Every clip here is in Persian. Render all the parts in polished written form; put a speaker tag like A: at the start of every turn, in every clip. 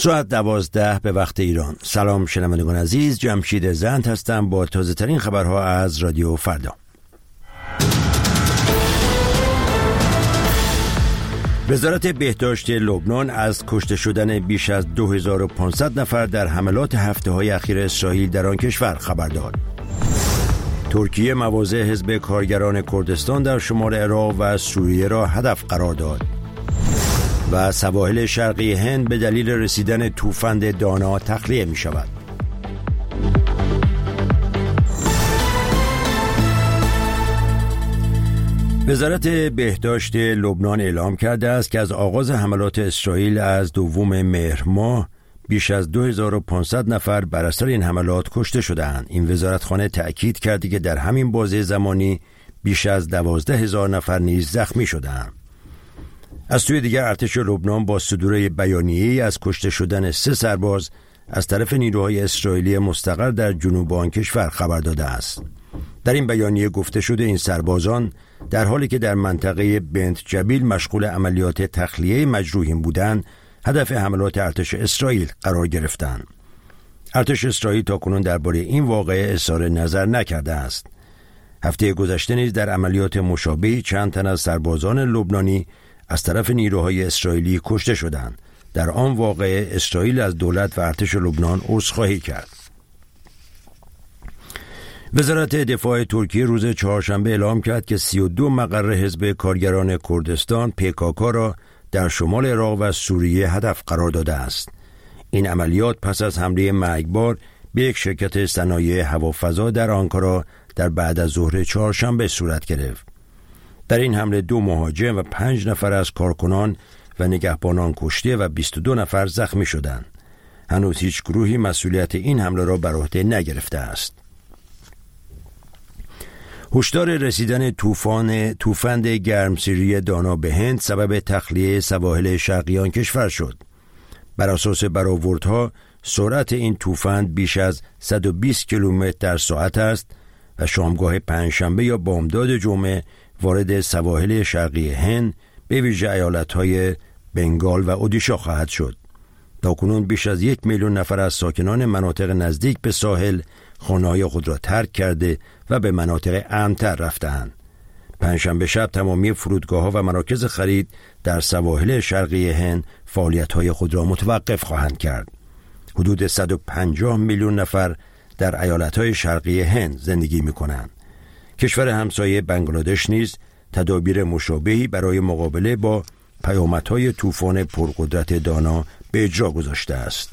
A: ساعت 12 به وقت ایران. سلام شنوندگان عزیز، جمشید زند هستم با تازه ترین خبرها از رادیو فردا. وزارت بهداشت لبنان از کشته شدن بیش از 2500 نفر در حملات هفته‌های اخیر اسرائیل در آن کشور خبر داد. ترکیه مواضع حزب کارگران کردستان در شمال عراق و سوریه را هدف قرار داد. و سواحل شرقی هند به دلیل رسیدن طوفان دانا تخلیه می شود. وزارت بهداشت لبنان اعلام کرده است که از آغاز حملات اسرائیل از 2 مهر ماه بیش از 2500 نفر بر اثر این حملات کشته شده‌اند. این وزارتخانه تأکید کرده که در همین بازه زمانی بیش از 12000 نفر نیز زخمی شده‌اند. از سوی دیگر ارتش لبنان با صدور بیانیه‌ای از کشته شدن 3 سرباز از طرف نیروهای اسرائیلی مستقر در جنوب آن کشور خبر داده است. در این بیانیه گفته شده این سربازان در حالی که در منطقه بنت جبیل مشغول عملیات تخلیه مجروحین بودند، هدف حملات ارتش اسرائیل قرار گرفتند. ارتش اسرائیل تاکنون درباره این واقعه اظهار نظر نکرده است. هفته گذشته نیز در عملیات مشابهی چند تن از سربازان لبنانی از طرف نیروهای اسرائیلی کشته شدند. در آن واقعه اسرائیل از دولت و ارتش لبنان عذرخواهی کرد. وزارت دفاع ترکیه روز چهارشنبه اعلام کرد که 32 مقر حزب کارگران کردستان PKK را در شمال عراق و سوریه هدف قرار داده است. این عملیات پس از حمله مرگبار به یک شرکت صنایع هوافضا در آنکارا در بعد از ظهر چهارشنبه صورت گرفت. در این حمله 2 مهاجم و 5 نفر از کارکنان و نگهبانان کشته و 22 نفر زخمی شدند. هنوز هیچ گروهی مسئولیت این حمله را بر عهده نگرفته است. هشدار رسیدن طوفان گرمسیری دانا به هند سبب تخلیه سواحل شرقی آن کشور شد. بر اساس برآوردها سرعت این طوفان بیش از 120 کیلومتر در ساعت است و شامگاه پنجشنبه یا بامداد جمعه وارد سواحل شرقی هند به ویژه ایالت‌های بنگال و اودیشا خواهد شد. تاکنون بیش از 1 میلیون نفر از ساکنان مناطق نزدیک به ساحل خانه‌های خود را ترک کرده و به مناطق امن‌تر رفته‌اند. پنجشنبه شب تمامی فرودگاه‌ها و مراکز خرید در سواحل شرقی هند فعالیت‌های خود را متوقف خواهند کرد. حدود 150 میلیون نفر در ایالت‌های شرقی هند زندگی می‌کنند. کشور همسایه بنگلادش نیز تدابیر مشابهی برای مقابله با پیامدهای طوفان پرقدرت دانا به اجرا گذاشته است.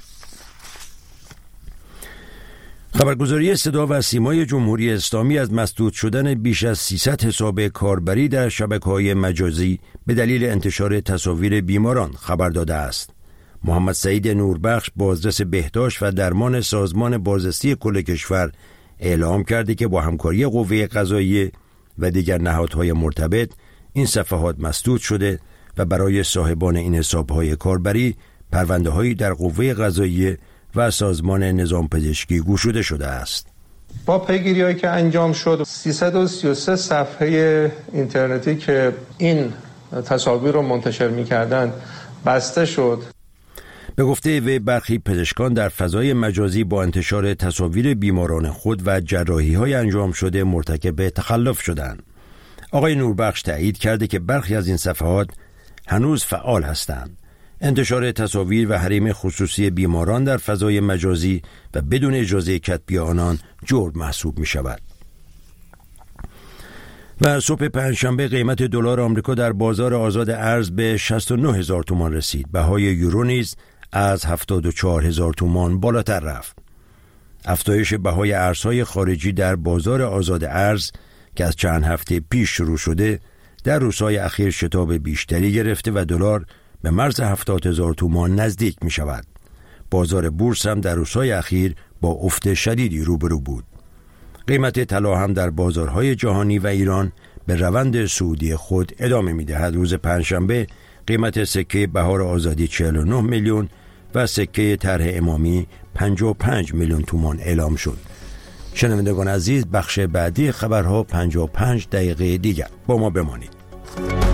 A: خبرگزاری صدا و سیمای جمهوری اسلامی از مسدود شدن بیش از 300 حساب کاربری در شبکه‌های مجازی به دلیل انتشار تصاویر بیماران خبر داده است. محمد سعید نوربخش بازرس بهداشت و درمان سازمان بازرسی کل کشور اعلام کرده که با همکاری قوه قضاییه و دیگر نهادهای مرتبط این صفحات مسدود شده و برای صاحبان این حساب‌های کاربری پرونده‌هایی در قوه قضاییه و سازمان نظام پزشکی گشوده شده است.
B: با پیگیری‌هایی که انجام شد 333 صفحه اینترنتی که این تصاویر رو منتشر می‌کردند بسته شد.
A: به گفته وی برخی پزشکان در فضای مجازی با انتشار تصاویر بیماران خود و جراحی‌های انجام شده مرتکب تخلف شدند. آقای نوربخش تایید کرده که برخی از این صفحات هنوز فعال هستند. انتشار تصاویر و حریم خصوصی بیماران در فضای مجازی و بدون اجازه کتبی آنان جرم محسوب می شود. و صبح پنجشنبه قیمت دلار آمریکا در بازار آزاد ارز به 69000 تومان رسید. بهای یورو نیز از 74000 تومان بالاتر رفت. افزایش بهای ارزهای خارجی در بازار آزاد ارز که از چند هفته پیش شروع شده در روزهای اخیر شتاب بیشتری گرفته و دلار به مرز 70000 تومان نزدیک می شود. بازار بورس هم در روزهای اخیر با افت شدیدی روبرو بود. قیمت طلا هم در بازارهای جهانی و ایران به روند صعودی خود ادامه می دهد. روز پنجشنبه قیمت سکه بهار آزادی 49 میلیون و سکه طرح امامی 55 میلیون تومان اعلام شد. شنوندگان عزیز، بخش بعدی خبرها 55 دقیقه دیگر با ما بمانید.